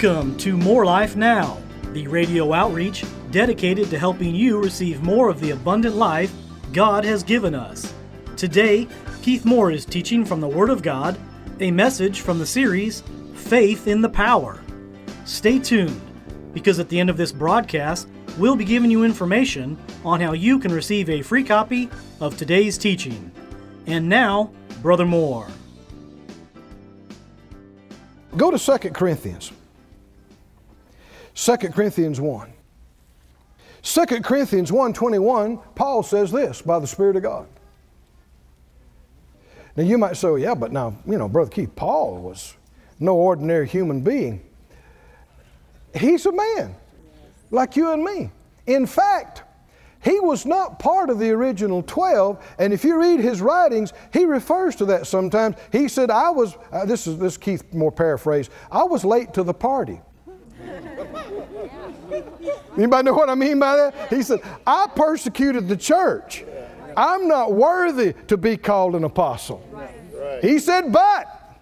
Welcome to More Life Now, the radio outreach dedicated to helping you receive more of the abundant life God has given us. Today, Keith Moore is teaching from the Word of God, a message from the series, Faith in the Power. Stay tuned, because at the end of this broadcast, we'll be giving you information on how you can receive a free copy of today's teaching. And now, Brother Moore. Go to 2 Corinthians. 2 Corinthians 1. 2 Corinthians 1:21, Paul says this, by the Spirit of God. Now you might say, well, yeah, but now, Brother Keith, Paul was no ordinary human being. He's a man, like you and me. In fact, he was not part of the original 12, and if you read his writings, he refers to that sometimes. He said, this is Keith Moore paraphrase, I was late to the party. Anybody know what I mean by that? He said, I persecuted the church. I'm not worthy to be called an apostle. Right. He said, but.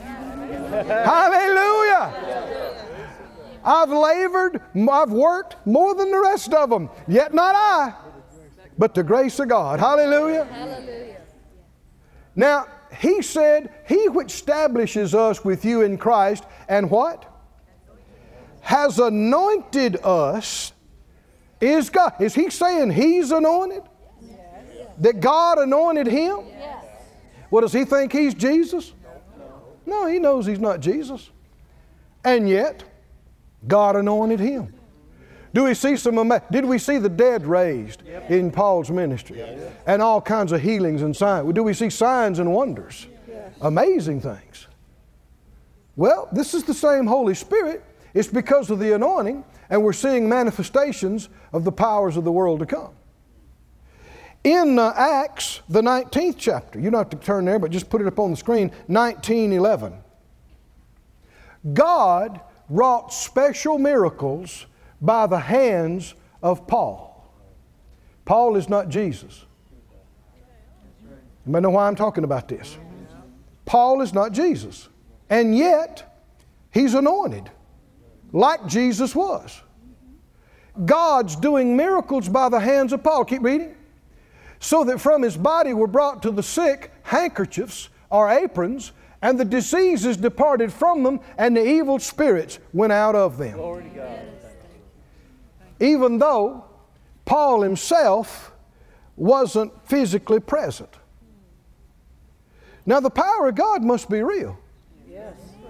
Hallelujah. I've labored, I've worked more than the rest of them. Yet not I, but the grace of God. Hallelujah. Hallelujah. Now, he said, he which establishes us with you in Christ, and what? Has anointed us is God. Is he saying he's anointed? Yes. That God anointed him? Yes. What, does he think he's Jesus? No, he knows he's not Jesus. And yet, God anointed him. Did we see the dead raised in Paul's ministry? Yes. And all kinds of healings and signs? Do we see signs and wonders? Yes. Amazing things. Well, this is the same Holy Spirit. It's because of the anointing, and we're seeing manifestations of the powers of the world to come. In Acts, the 19th chapter, you don't have to turn there, but just put it up on the screen, 19:11. God wrought special miracles by the hands of Paul. Paul is not Jesus. You may know why I'm talking about this. Paul is not Jesus. And yet, he's anointed, like Jesus was. God's doing miracles by the hands of Paul. Keep reading. So that from his body were brought to the sick handkerchiefs or aprons, and the diseases departed from them, and the evil spirits went out of them. Glory to God. Even though Paul himself wasn't physically present. Now the power of God must be real. Yes.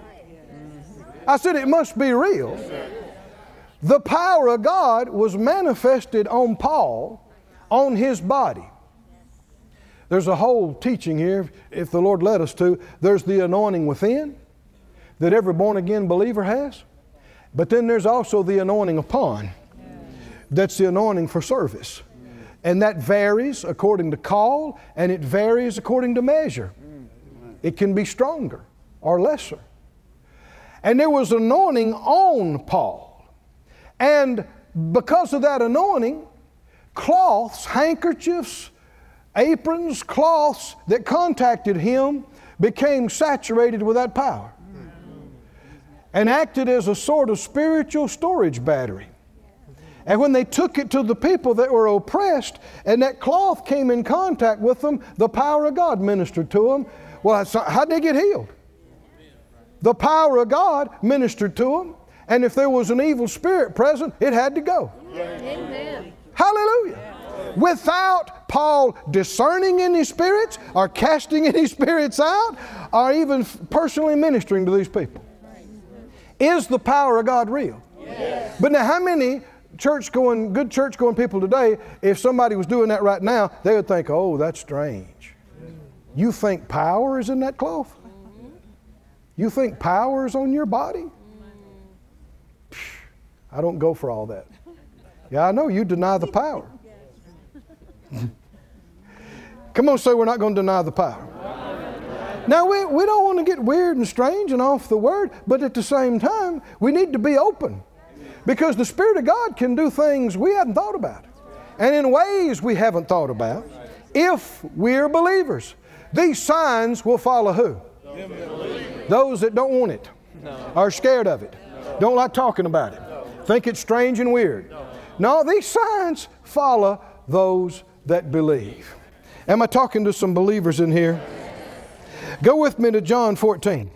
I said it must be real. The power of God was manifested on Paul, on his body. There's a whole teaching here, if the Lord led us to. There's the anointing within that every born-again believer has. But then there's also the anointing upon. That's the anointing for service. And that varies according to call, and it varies according to measure. It can be stronger or lesser. And there was anointing on Paul. And because of that anointing, cloths, handkerchiefs, aprons, cloths that contacted him became saturated with that power and acted as a sort of spiritual storage battery. And when they took it to the people that were oppressed and that cloth came in contact with them, the power of God ministered to them. Well, how'd they get healed? The power of God ministered to them, and if there was an evil spirit present, it had to go. Amen. Hallelujah. Without Paul discerning any spirits or casting any spirits out or even personally ministering to these people. Is the power of God real? Yes. But now how many good church-going people today, if somebody was doing that right now, they would think, oh, that's strange. You think power is in that cloth? You think power is on your body? I don't go for all that. Yeah, I know you deny the power. Come on, say we're not going to deny the power. Now, we don't want to get weird and strange and off the word, but at the same time, we need to be open. Because the Spirit of God can do things we hadn't thought about. And in ways we haven't thought about, if we're believers. These signs will follow who? Those that don't want it, are scared of it. Don't like talking about it. Think it's strange and weird. No, these signs follow those that believe. Am I talking to some believers in here? Go with me to John 14.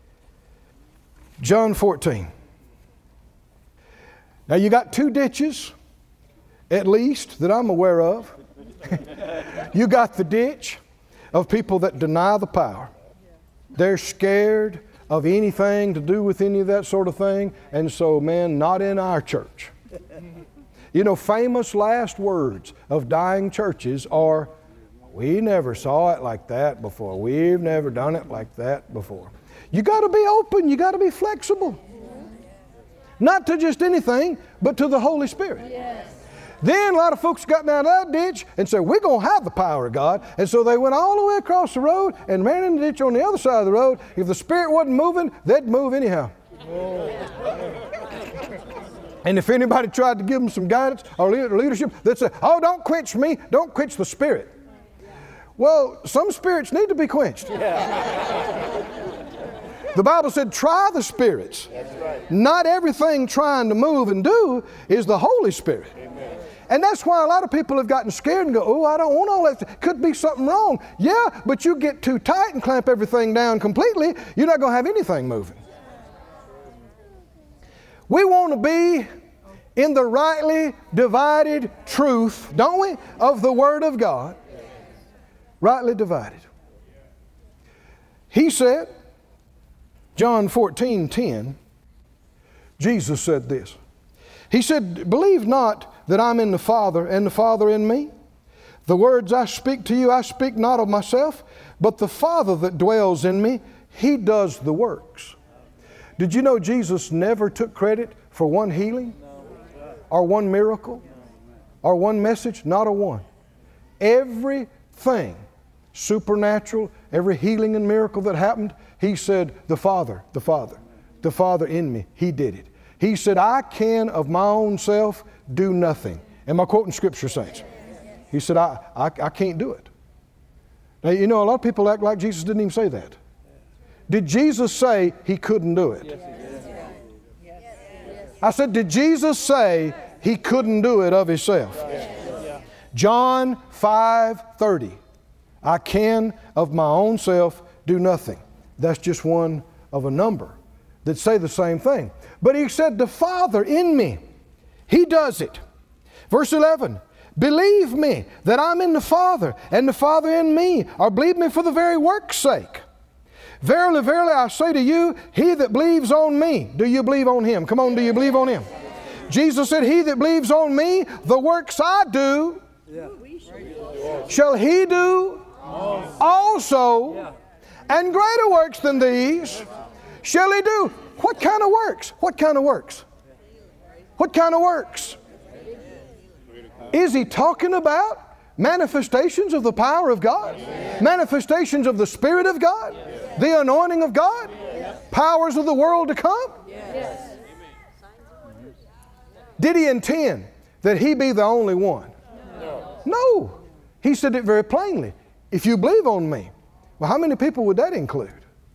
John 14. Now you got two ditches, at least, that I'm aware of. You got the ditch of people that deny the power. They're scared of anything to do with any of that sort of thing, and so, man, not in our church. You know, famous last words of dying churches are, "We never saw it like that before. We've never done it like that before." You got to be open. You got to be flexible. Not to just anything, but to the Holy Spirit. Yes. Then a lot of folks got down that ditch and said, "We're going to have the power of God." And so they went all the way across the road and ran in the ditch on the other side of the road. If the Spirit wasn't moving, they'd move anyhow. And if anybody tried to give them some guidance or leadership, they'd say, "Oh, don't quench me. Don't quench the Spirit." Well, some spirits need to be quenched. Yeah. The Bible said, try the spirits. That's right. Not everything trying to move and do is the Holy Spirit. Amen. And that's why a lot of people have gotten scared and go, "Oh, I don't want all that. Could be something wrong." Yeah, but you get too tight and clamp everything down completely, you're not going to have anything moving. We want to be in the rightly divided truth, don't we, of the Word of God. Rightly divided. He said, John 14:10, Jesus said this. He said, "Believe not that I'm in the Father and the Father in me. The words I speak to you, I speak not of myself, but the Father that dwells in me, He does the works." Did you know Jesus never took credit for one healing or one miracle or one message? Not a one. Everything supernatural, every healing and miracle that happened, He said, the Father in me, He did it. He said, "I can of my own self do nothing." Am I quoting Scripture, saints? He said, I can't do it. Now, you know, a lot of people act like Jesus didn't even say that. Did Jesus say He couldn't do it? Yes, He did. I said, did Jesus say He couldn't do it of Himself? Yes. John 5:30. I can of my own self do nothing. That's just one of a number that say the same thing. But He said, the Father in me, He does it. Verse 11, "Believe me that I'm in the Father and the Father in me, or believe me for the very work's sake. Verily, verily, I say to you, he that believes on me." Do you believe on Him? Come on, do you believe on Him? Jesus said, "He that believes on me, the works I do, shall he do also, and greater works than these shall he do." What kind of works? What kind of works? What kind of works? Is He talking about manifestations of the power of God? Manifestations of the Spirit of God? The anointing of God? Powers of the world to come? Did He intend that He be the only one? No. He said it very plainly. If you believe on me. Well, how many people would that include?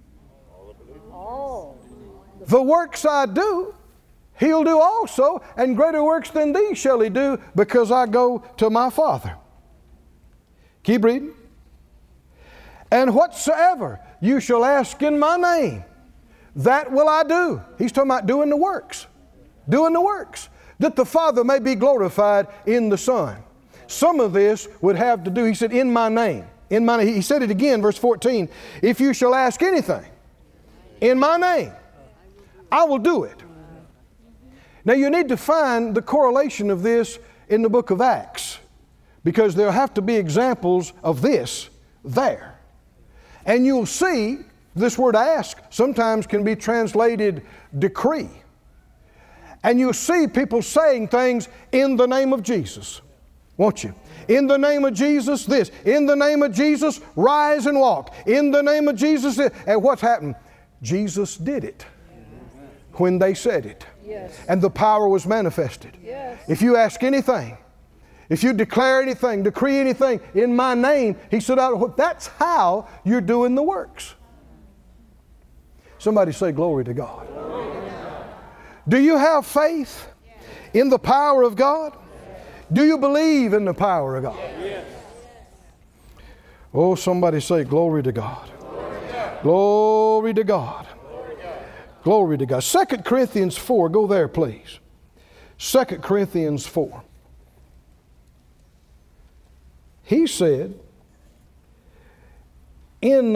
All. The works I do, He'll do also, and greater works than these shall He do, because I go to my Father. Keep reading. "And whatsoever you shall ask in my name, that will I do." He's talking about doing the works. Doing the works. That the Father may be glorified in the Son. Some of this would have to do, He said, in my name. In my name. He said it again, verse 14. "If you shall ask anything in my name, I will do it." Now you need to find the correlation of this in the book of Acts, because there'll have to be examples of this there. And you'll see this word "ask" sometimes can be translated "decree." And you'll see people saying things in the name of Jesus, won't you? In the name of Jesus, this. In the name of Jesus, rise and walk. In the name of Jesus, this. And what's happened? Jesus did it when they said it. Yes. And the power was manifested. Yes. If you ask anything, if you declare anything, decree anything in my name, He said, that's how you're doing the works. Somebody say glory to God. Glory to God. Do you have faith in the power of God? Do you believe in the power of God? Oh, somebody say, glory to God. Glory to God. Glory to God. 2 Corinthians 4. Go there, please. 2 Corinthians 4. He said in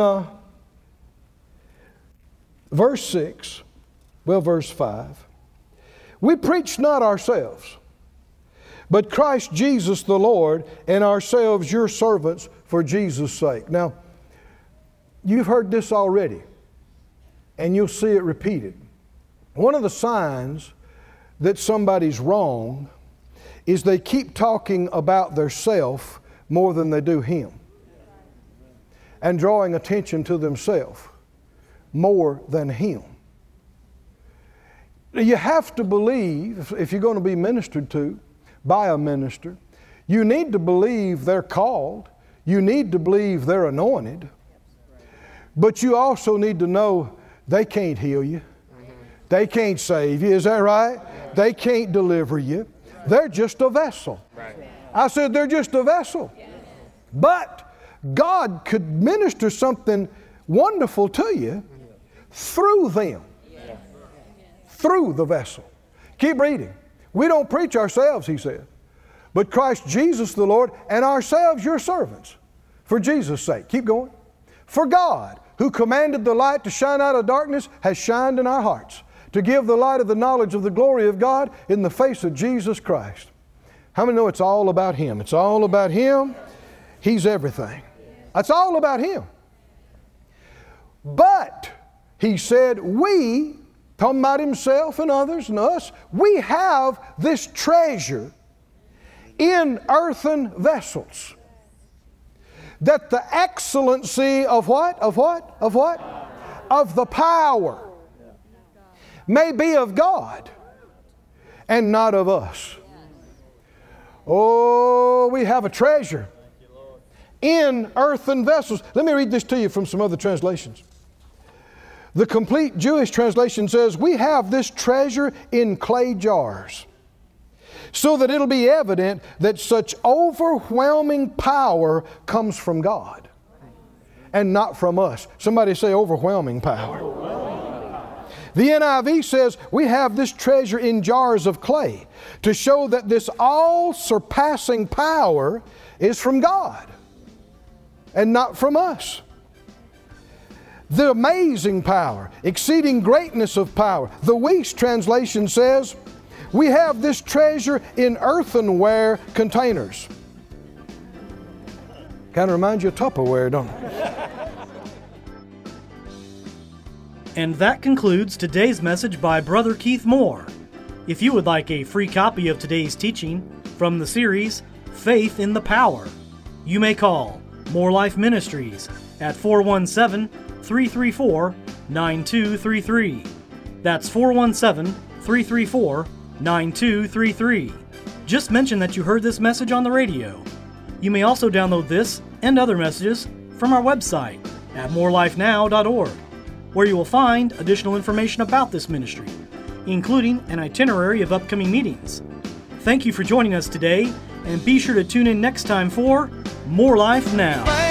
verse 6, well, verse 5, we preach not ourselves, but Christ Jesus the Lord, and ourselves your servants for Jesus' sake. Now, you've heard this already, and you'll see it repeated. One of the signs that somebody's wrong is they keep talking about their self more than they do Him, and drawing attention to themselves more than Him. You have to believe, if you're going to be ministered to by a minister, you need to believe they're called, you need to believe they're anointed, but you also need to know they can't heal you, they can't save you, is that right? They can't deliver you. They're just a vessel. I said they're just a vessel. But God could minister something wonderful to you through them. Through the vessel. Keep reading. We don't preach ourselves, he said, but Christ Jesus the Lord, and ourselves your servants for Jesus' sake. Keep going. For God, who commanded the light to shine out of darkness, has shined in our hearts to give the light of the knowledge of the glory of God in the face of Jesus Christ. How many know it's all about Him? It's all about Him. He's everything. It's all about Him. But, he said, we, talking about Himself and others and us, we have this treasure in earthen vessels, that the excellency of what? Of what? Of what? Of the power may be of God and not of us. Oh, we have a treasure in earthen vessels. Let me read this to you from some other translations. The complete Jewish translation says, we have this treasure in clay jars, so that it'll be evident that such overwhelming power comes from God and not from us. Somebody say overwhelming power. The NIV says, we have this treasure in jars of clay to show that this all-surpassing power is from God and not from us. The amazing power, exceeding greatness of power. The Weiss translation says, we have this treasure in earthenware containers. Kind of reminds you of Tupperware, don't it? And that concludes today's message by Brother Keith Moore. If you would like a free copy of today's teaching from the series, Faith in the Power, you may call More Life Ministries at 417-334-9233. That's 417-334-9233. Just mention that you heard this message on the radio. You may also download this and other messages from our website at morelifenow.org, where you will find additional information about this ministry, including an itinerary of upcoming meetings. Thank you for joining us today, and be sure to tune in next time for More Life Now.